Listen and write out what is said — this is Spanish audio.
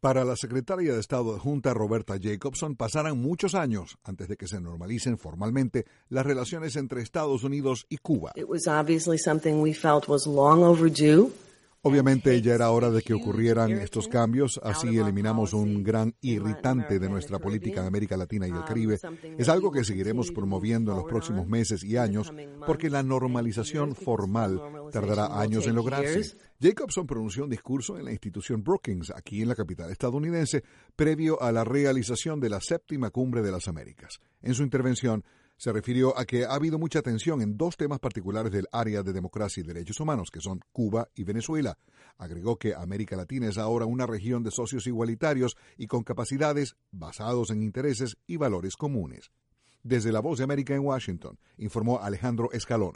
Para la secretaria de Estado adjunta Roberta Jacobson, pasarán muchos años antes de que se normalicen formalmente las relaciones entre Estados Unidos y Cuba. Obviamente ya era hora de que ocurrieran estos cambios, así eliminamos un gran irritante de nuestra política en América Latina y el Caribe. Es algo que seguiremos promoviendo en los próximos meses y años, porque la normalización formal tardará años en lograrse. Jacobson pronunció un discurso en la institución Brookings, aquí en la capital estadounidense, previo a la realización de la 7ª Cumbre de las Américas. En su intervención, se refirió a que ha habido mucha tensión en dos temas particulares del área de democracia y derechos humanos, que son Cuba y Venezuela. Agregó que América Latina es ahora una región de socios igualitarios y con capacidades basados en intereses y valores comunes. Desde La Voz de América en Washington, informó Alejandro Escalona.